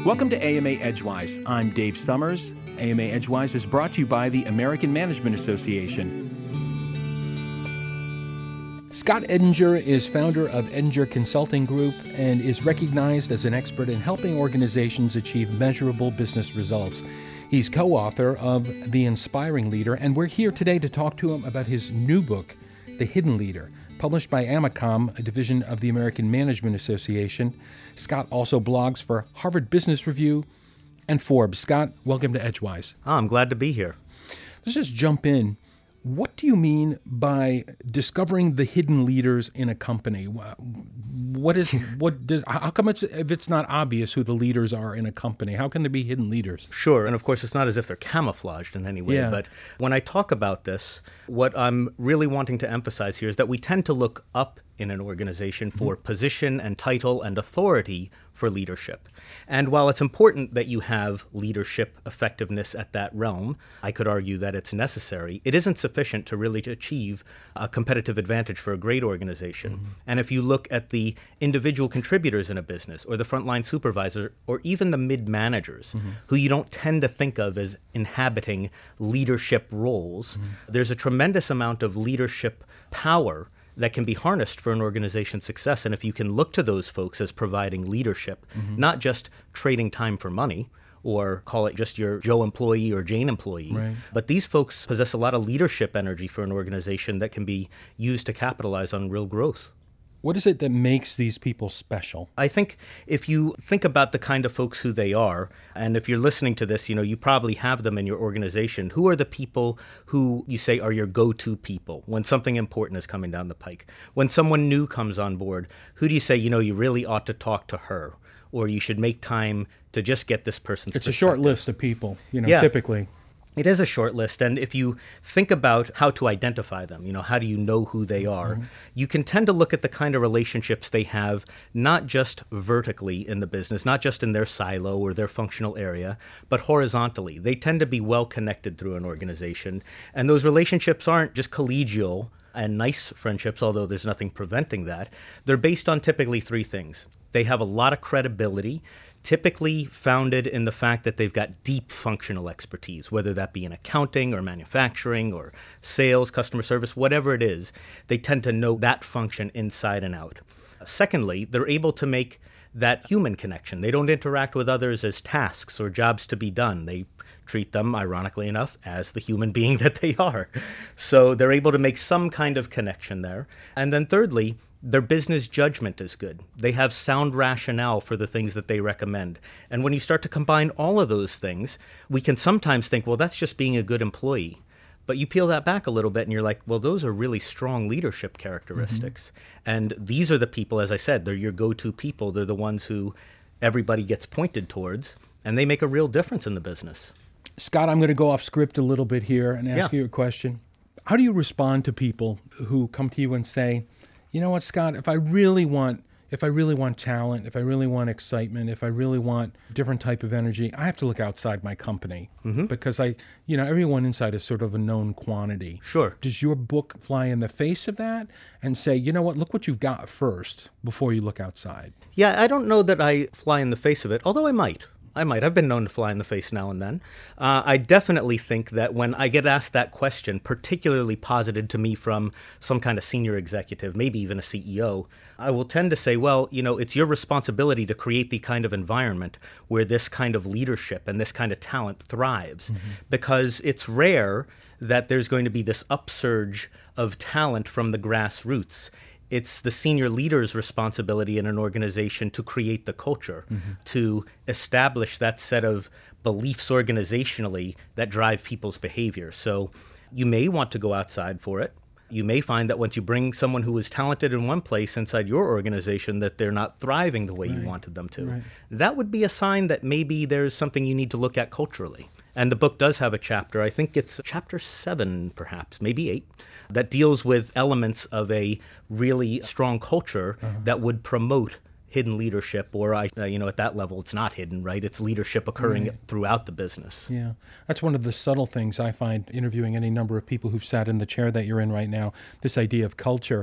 Welcome to AMA Edgewise. I'm Dave Summers. AMA Edgewise is brought to you by the American Management Association. Scott Ettinger is founder of Ettinger Consulting Group and is recognized as an expert in helping organizations achieve measurable business results. He's co-author of The Inspiring Leader, and we're here today to talk to him about his new book, The Hidden Leader, published by AMACOM, a division of the American Management Association. Scott also blogs for Harvard Business Review and Forbes. Scott, welcome to Edgewise. I'm glad to be here. Let's just jump in. What do you mean by discovering the hidden leaders in a company? How come if it's not obvious who the leaders are in a company? How can there be hidden leaders? Sure, and of course it's not as if they're camouflaged in any way, Yeah. But when I talk about this, what I'm really wanting to emphasize here is that we tend to look up in an organization for position and title and authority for leadership. And while it's important that you have leadership effectiveness at that realm, I could argue that it's necessary. It isn't sufficient to really achieve a competitive advantage for a great organization. And if you look at the individual contributors in a business or the frontline supervisor or even the mid-managers who you don't tend to think of as inhabiting leadership roles, there's a tremendous amount of leadership power that can be harnessed for an organization's success. And if you can look to those folks as providing leadership, not just trading time for money, or call it just your Joe employee or Jane employee, Right. but these folks possess a lot of leadership energy for an organization that can be used to capitalize on real growth. What is it that makes these people special? I think if you think about the kind of folks who they are, and if you're listening to this, you probably have them in your organization. Who are the people who you say are your go-to people when something important is coming down the pike? When someone new comes on board, who do you say, you really ought to talk to her? Or you should make time to just get this person's It's a short list of people, Yeah. typically. It is a short list, and if you think about how to identify them, how do you know who they are, you can tend to look at the kind of relationships they have, not just vertically in the business, not just in their silo or their functional area, but horizontally. They tend to be well connected through an organization, and those relationships aren't just collegial and nice friendships, although there's nothing preventing that. They're based on typically three things. They have a lot of credibility, typically founded in the fact that they've got deep functional expertise, whether that be in accounting or manufacturing or sales, customer service, whatever it is. They tend to know that function inside and out. Secondly, they're able to make that human connection. They don't interact with others as tasks or jobs to be done. They treat them, ironically enough, as the human being that they are. So they're able to make some kind of connection there. And then thirdly, their business judgment is good. They have sound rationale for the things that they recommend. And when you start to combine all of those things, we can sometimes think, well, that's just being a good employee. But you peel that back a little bit and you're like, well, those are really strong leadership characteristics. And these are the people, as I said, they're your go-to people. They're the ones who everybody gets pointed towards, and they make a real difference in the business. Scott, I'm going to go off script a little bit here and ask you a question. How do you respond to people who come to you and say, you know what, Scott, if I really want talent, if I really want excitement, if I really want a different type of energy, I have to look outside my company because everyone inside is sort of a known quantity. Sure. Does your book fly in the face of that and say, you know what, look what you've got first before you look outside? Yeah, I don't know that I fly in the face of it, although I might. I've been known to fly in the face now and then. I definitely think that when I get asked that question, particularly posited to me from some kind of senior executive, maybe even a CEO, I will tend to say, well, it's your responsibility to create the kind of environment where this kind of leadership and this kind of talent thrives, because it's rare that there's going to be this upsurge of talent from the grassroots. It's the senior leader's responsibility in an organization to create the culture, to establish that set of beliefs organizationally that drive people's behavior. So you may want to go outside for it. You may find that once you bring someone who is talented in one place inside your organization, that they're not thriving the way you wanted them to. Right. That would be a sign that maybe there's something you need to look at culturally. And the book does have a chapter, I think it's chapter 7, perhaps, maybe 8, that deals with elements of a really strong culture that would promote hidden leadership, or at that level, it's not hidden, right? It's leadership occurring throughout the business. Yeah, that's one of the subtle things I find interviewing any number of people who've sat in the chair that you're in right now. This idea of culture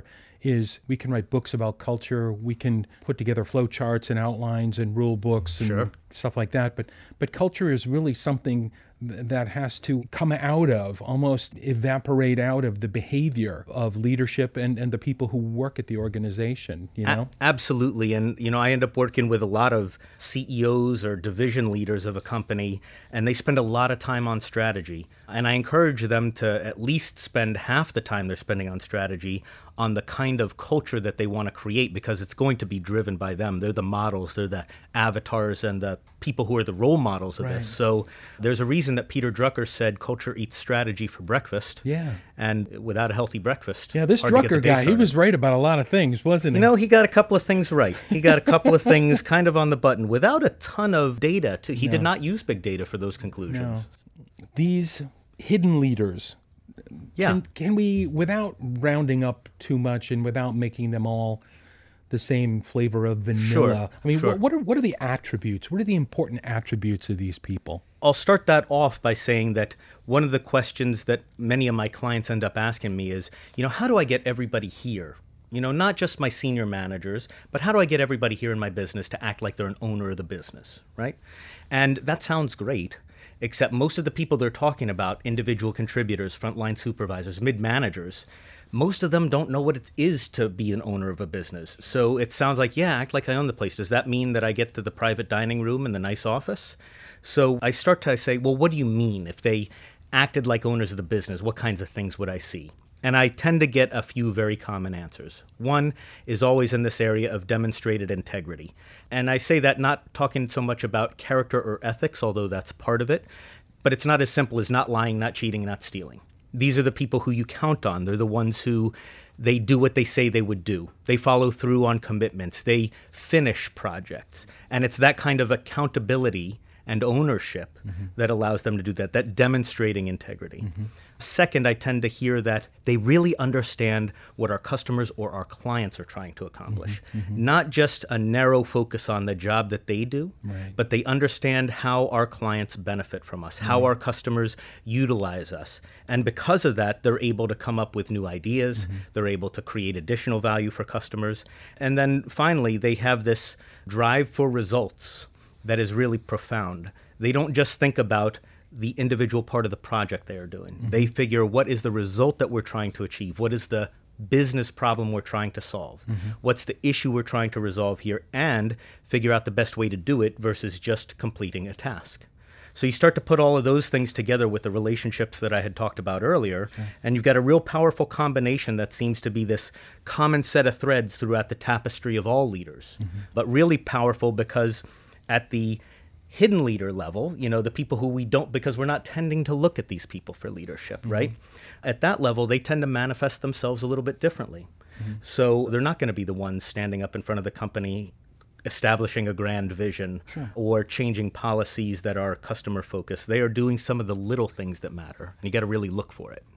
is we can write books about culture, we can put together flow charts and outlines and rule books and stuff like that, but culture is really something that has to come out of, almost evaporate out of the behavior of leadership and the people who work at the organization, you know? Absolutely. And, I end up working with a lot of CEOs or division leaders of a company, and they spend a lot of time on strategy. And I encourage them to at least spend half the time they're spending on strategy on the kind of culture that they want to create, because it's going to be driven by them. They're the models, they're the avatars and the people who are the role models of this. So there's a reason that Peter Drucker said culture eats strategy for breakfast. Yeah. And without a healthy breakfast. Yeah, this Drucker guy, he was right about a lot of things, wasn't he? He got a couple of things right. He got a couple of things kind of on the button without a ton of data. He did not use big data for those conclusions. No. These hidden leaders, can we, without rounding up too much and without making them all the same flavor of vanilla, what are the attributes? What are the important attributes of these people? I'll start that off by saying that one of the questions that many of my clients end up asking me is, how do I get everybody here? Not just my senior managers, but how do I get everybody here in my business to act like they're an owner of the business, right? And that sounds great, except most of the people they're talking about, individual contributors, frontline supervisors, mid-managers, most of them don't know what it is to be an owner of a business. So it sounds like, act like I own the place. Does that mean that I get to the private dining room and the nice office? So I start to say, well, what do you mean? If they acted like owners of the business, what kinds of things would I see? And I tend to get a few very common answers. One is always in this area of demonstrated integrity. And I say that not talking so much about character or ethics, although that's part of it, but it's not as simple as not lying, not cheating, not stealing. These are the people who you count on. They're the ones who they do what they say they would do. They follow through on commitments. They finish projects. And it's that kind of accountability and ownership that allows them to do that demonstrating integrity. Second, I tend to hear that they really understand what our customers or our clients are trying to accomplish. Not just a narrow focus on the job that they do, but they understand how our clients benefit from us, how our customers utilize us. And because of that, they're able to come up with new ideas. They're able to create additional value for customers. And then finally, they have this drive for results that is really profound. They don't just think about the individual part of the project they are doing. They figure, what is the result that we're trying to achieve? What is the business problem we're trying to solve? What's the issue we're trying to resolve here? And figure out the best way to do it versus just completing a task. So you start to put all of those things together with the relationships that I had talked about earlier, and you've got a real powerful combination that seems to be this common set of threads throughout the tapestry of all leaders, but really powerful because at the hidden leader level, the people who we don't, because we're not tending to look at these people for leadership, right? At that level, they tend to manifest themselves a little bit differently. So they're not going to be the ones standing up in front of the company, establishing a grand vision or changing policies that are customer focused. They are doing some of the little things that matter, and you got to really look for it.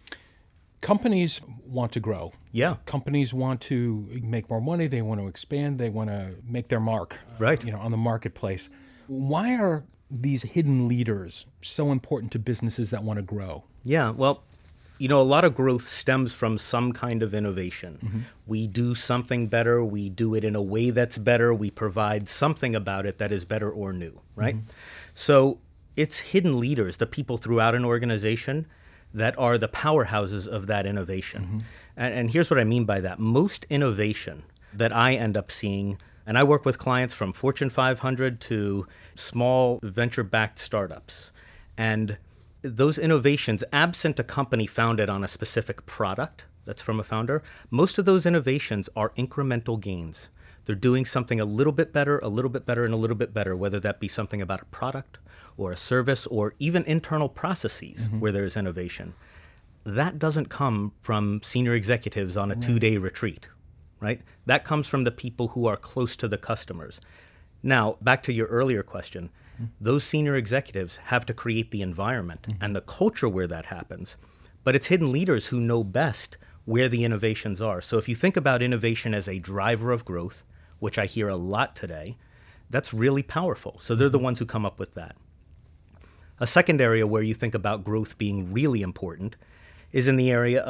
Companies want to grow. Yeah. Companies want to make more money. They want to expand. They want to make their mark, on the marketplace. Why are these hidden leaders so important to businesses that want to grow? Yeah, well, a lot of growth stems from some kind of innovation. We do something better. We do it in a way that's better. We provide something about it that is better or new, right? So it's hidden leaders, the people throughout an organization that are the powerhouses of that innovation. And here's what I mean by that. Most innovation that I end up seeing, and I work with clients from Fortune 500 to small venture-backed startups, and those innovations, absent a company founded on a specific product that's from a founder, most of those innovations are incremental gains. They're doing something a little bit better, and a little bit better, whether that be something about a product or a service or even internal processes where there's innovation. That doesn't come from senior executives on a 2-day retreat, right? That comes from the people who are close to the customers. Now, back to your earlier question, those senior executives have to create the environment and the culture where that happens. But it's hidden leaders who know best where the innovations are. So if you think about innovation as a driver of growth, which I hear a lot today, that's really powerful. So they're the ones who come up with that. A second area where you think about growth being really important is in the area of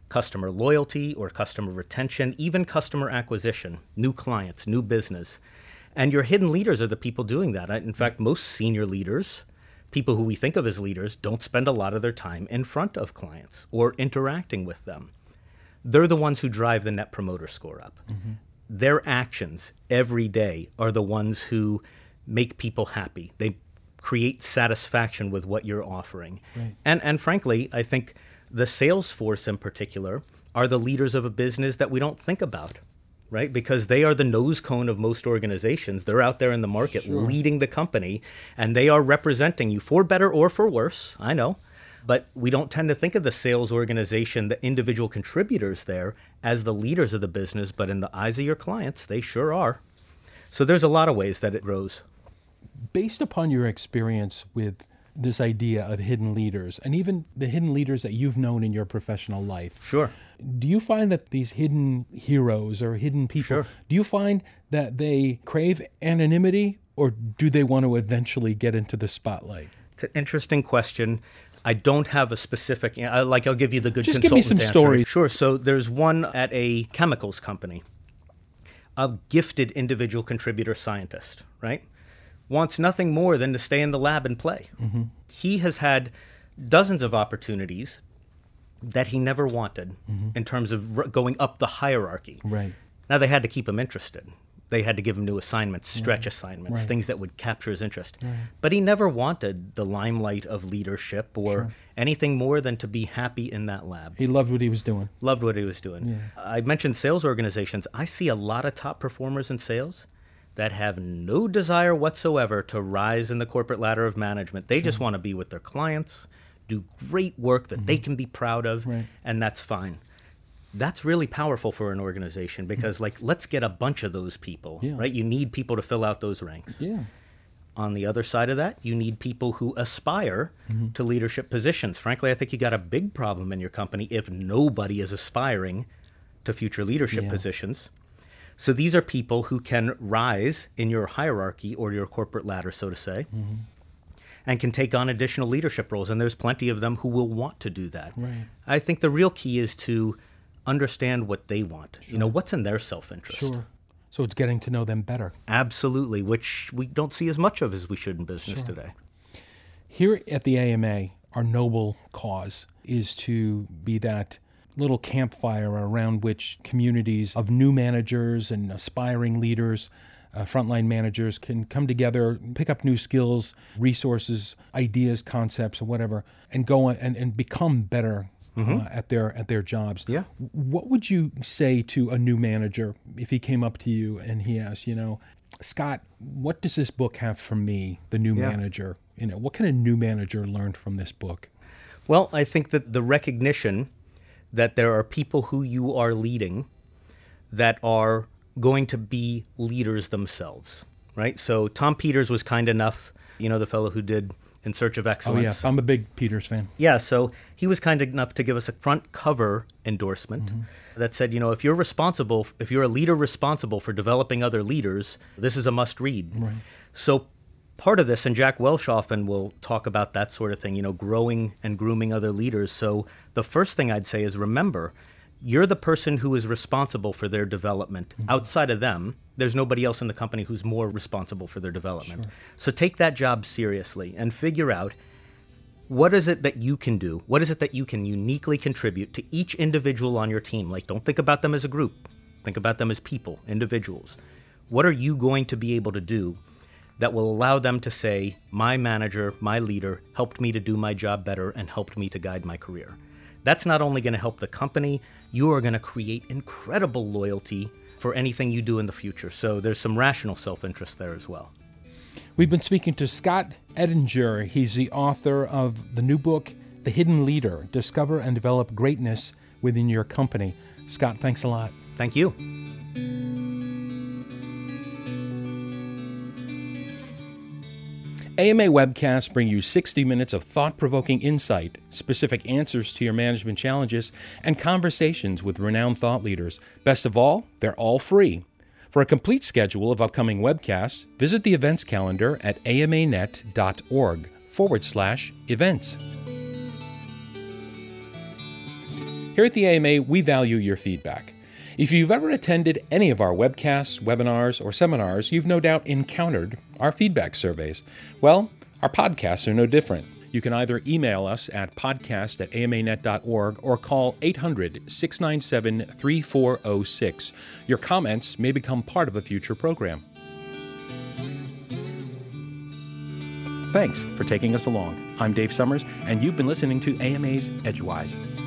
customer loyalty or customer retention, even customer acquisition, new clients, new business. And your hidden leaders are the people doing that. In fact, most senior leaders, people who we think of as leaders, don't spend a lot of their time in front of clients or interacting with them. They're the ones who drive the Net Promoter Score up. Mm-hmm. Their actions every day are the ones who make people happy. They create satisfaction with what you're offering. Right. And frankly, I think the sales force in particular are the leaders of a business that we don't think about, right? Because they are the nose cone of most organizations. They're out there in the market leading the company, and they are representing you for better or for worse, I know. But we don't tend to think of the sales organization, the individual contributors there, as the leaders of the business, but in the eyes of your clients, they sure are. So there's a lot of ways that it grows. Based upon your experience with this idea of hidden leaders, and even the hidden leaders that you've known in your professional life, sure, do you find that these hidden heroes or hidden people, do you find that they crave anonymity, or do they want to eventually get into the spotlight? It's an interesting question. I don't have a specific, I'll give you the good Just consultant give me some answer. stories. Sure. So there's one at a chemicals company, a gifted individual contributor scientist, right? Wants nothing more than to stay in the lab and play. Mm-hmm. He has had dozens of opportunities that he never wanted in terms of going up the hierarchy. Right. Now, they had to keep him interested. They had to give him new assignments, stretch assignments, things that would capture his interest. Right. But he never wanted the limelight of leadership or anything more than to be happy in that lab. He loved what he was doing. Loved what he was doing. Yeah. I mentioned sales organizations. I see a lot of top performers in sales that have no desire whatsoever to rise in the corporate ladder of management. They just want to be with their clients, do great work that they can be proud of, and that's fine. That's really powerful for an organization because, let's get a bunch of those people, right? You need people to fill out those ranks. Yeah. On the other side of that, you need people who aspire to leadership positions. Frankly, I think you got a big problem in your company if nobody is aspiring to future leadership positions. So these are people who can rise in your hierarchy or your corporate ladder, so to say, and can take on additional leadership roles. And there's plenty of them who will want to do that. Right. I think the real key is to understand what they want. Sure. What's in their self-interest. Sure. So it's getting to know them better. Absolutely, which we don't see as much of as we should in business today. Here at the AMA, our noble cause is to be that little campfire around which communities of new managers and aspiring leaders, frontline managers can come together, pick up new skills, resources, ideas, concepts, or whatever, and go on and become better at their jobs. Yeah. What would you say to a new manager if he came up to you and he asked, Scott, what does this book have for me, the new manager? What can a new manager learn from this book? Well, I think that the recognition that there are people who you are leading that are going to be leaders themselves, right? So Tom Peters was kind enough, the fellow who did In Search of Excellence. Oh, yeah. I'm a big Peters fan. Yeah, so he was kind enough to give us a front cover endorsement that said, if you're a leader responsible for developing other leaders, this is a must read. Right. So part of this, and Jack Welch often will talk about that sort of thing, growing and grooming other leaders. So the first thing I'd say is remember, you're the person who is responsible for their development. Outside of them, there's nobody else in the company who's more responsible for their development. Sure. So take that job seriously and figure out what is it that you can do? What is it that you can uniquely contribute to each individual on your team? Don't think about them as a group. Think about them as people, individuals. What are you going to be able to do that will allow them to say, my manager, my leader, helped me to do my job better and helped me to guide my career? That's not only going to help the company, you are going to create incredible loyalty for anything you do in the future. So there's some rational self-interest there as well. We've been speaking to Scott Ettinger. He's the author of the new book, The Hidden Leader, Discover and Develop Greatness Within Your Company. Scott, thanks a lot. Thank you. AMA webcasts bring you 60 minutes of thought-provoking insight, specific answers to your management challenges, and conversations with renowned thought leaders. Best of all, they're all free. For a complete schedule of upcoming webcasts, visit the events calendar at amanet.org/events. Here at the AMA, we value your feedback. If you've ever attended any of our webcasts, webinars, or seminars, you've no doubt encountered our feedback surveys. Well, our podcasts are no different. You can either email us at podcast@amanet.org or call 800-697-3406. Your comments may become part of a future program. Thanks for taking us along. I'm Dave Summers, and you've been listening to AMA's Edgewise.